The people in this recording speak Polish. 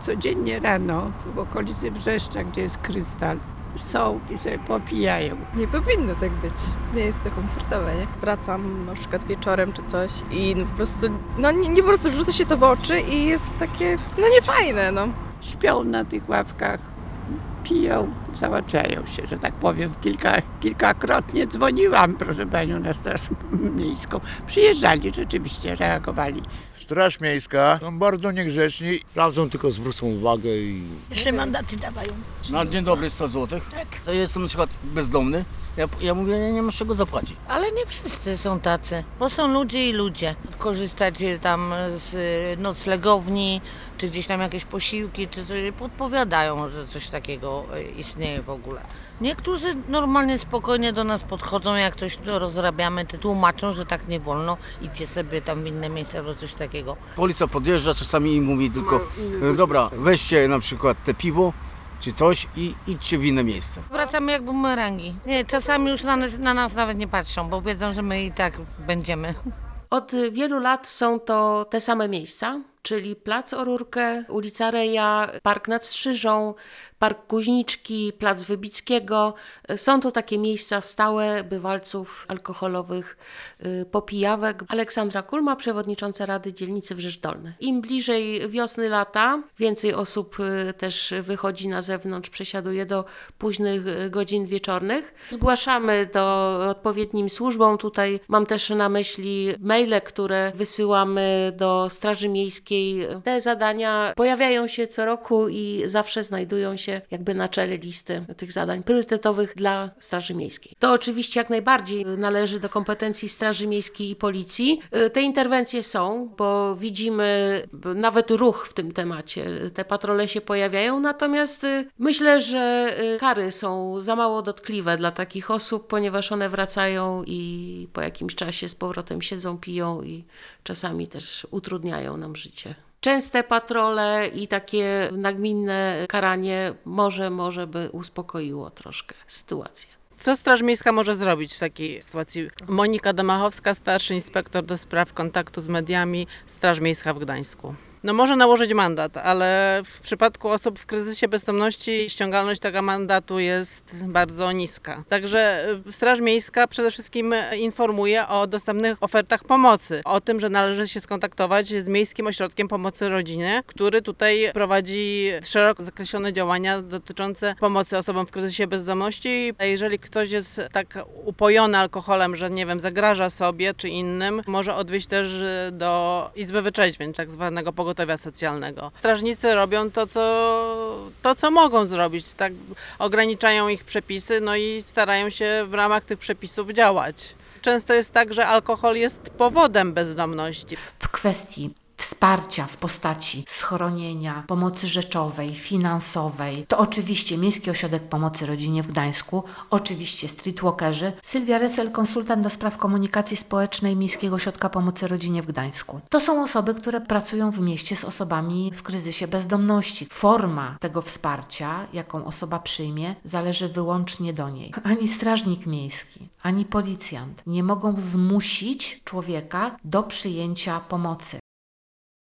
Codziennie rano w okolicy Wrzeszcza, gdzie jest Krystal, są i sobie popijają. Nie powinno tak być. Nie jest to komfortowe, nie? Wracam na przykład wieczorem czy coś i po prostu, nie po prostu wrzuca się to w oczy i jest takie, niefajne, Śpią na tych ławkach, piją, załatwiają się, że tak powiem. Kilkakrotnie dzwoniłam, proszę panią, na Straż Miejską. Przyjeżdżali, rzeczywiście reagowali. Straż Miejska są bardzo niegrzeczni. Sprawdzą, tylko zwrócą uwagę i... Jeszcze mandaty dawają. Na dzień dobry 100 zł. Tak. To jestem na przykład bezdomny. Ja mówię, ja nie mam z czego zapłacić. Ale nie wszyscy są tacy, bo są ludzie i ludzie. Korzystać tam z noclegowni, czy gdzieś tam jakieś posiłki, czy coś, podpowiadają, że coś takiego istnieje w ogóle. Niektórzy normalnie, spokojnie do nas podchodzą, jak coś rozrabiamy, to tłumaczą, że tak nie wolno, idźcie sobie tam w inne miejsce albo coś takiego. Policja podjeżdża, czasami im mówi tylko, dobra, weźcie na przykład te piwo, czy coś i idźcie w inne miejsce. Wracamy jak bumerangi. Nie, czasami już na nas nawet nie patrzą, bo wiedzą, że my i tak będziemy. Od wielu lat są to te same miejsca, czyli Plac o Rurkę, ulica Reja, Park nad Strzyżą, Park Kuźniczki, Plac Wybickiego. Są to takie miejsca stałe bywalców alkoholowych, popijawek. Aleksandra Kulma, przewodnicząca Rady Dzielnicy Wrzeszcz Dolny. Im bliżej wiosny, lata, więcej osób też wychodzi na zewnątrz, przesiaduje do późnych godzin wieczornych. Zgłaszamy do odpowiednim służbom. Tutaj mam też na myśli maile, które wysyłamy do Straży Miejskiej. Te zadania pojawiają się co roku i zawsze znajdują się jakby na czele listy tych zadań priorytetowych dla Straży Miejskiej. To oczywiście jak najbardziej należy do kompetencji Straży Miejskiej i Policji. Te interwencje są, bo widzimy nawet ruch w tym temacie. Te patrole się pojawiają, natomiast myślę, że kary są za mało dotkliwe dla takich osób, ponieważ one wracają i po jakimś czasie z powrotem siedzą, piją i czasami też utrudniają nam życie. Częste patrole i takie nagminne karanie może by uspokoiło troszkę sytuację. Co Straż Miejska może zrobić w takiej sytuacji? Monika Domachowska, starszy inspektor do spraw kontaktu z mediami, Straż Miejska w Gdańsku. Może nałożyć mandat, ale w przypadku osób w kryzysie bezdomności ściągalność tego mandatu jest bardzo niska. Także Straż Miejska przede wszystkim informuje o dostępnych ofertach pomocy, o tym, że należy się skontaktować z Miejskim Ośrodkiem Pomocy Rodzinie, który tutaj prowadzi szeroko zakreślone działania dotyczące pomocy osobom w kryzysie bezdomności. Jeżeli ktoś jest tak upojony alkoholem, że zagraża sobie czy innym, może odwieźć też do Izby Wyczeźwień, tak zwanego pogotowia socjalnego. Strażnicy robią to, co mogą zrobić, tak ograniczają ich przepisy, i starają się w ramach tych przepisów działać. Często jest tak, że alkohol jest powodem bezdomności. W kwestii wsparcia w postaci schronienia, pomocy rzeczowej, finansowej, to oczywiście Miejski Ośrodek Pomocy Rodzinie w Gdańsku, oczywiście streetwalkerzy, Sylwia Rysel, konsultant do spraw komunikacji społecznej Miejskiego Ośrodka Pomocy Rodzinie w Gdańsku. To są osoby, które pracują w mieście z osobami w kryzysie bezdomności. Forma tego wsparcia, jaką osoba przyjmie, zależy wyłącznie do niej. Ani strażnik miejski, ani policjant nie mogą zmusić człowieka do przyjęcia pomocy.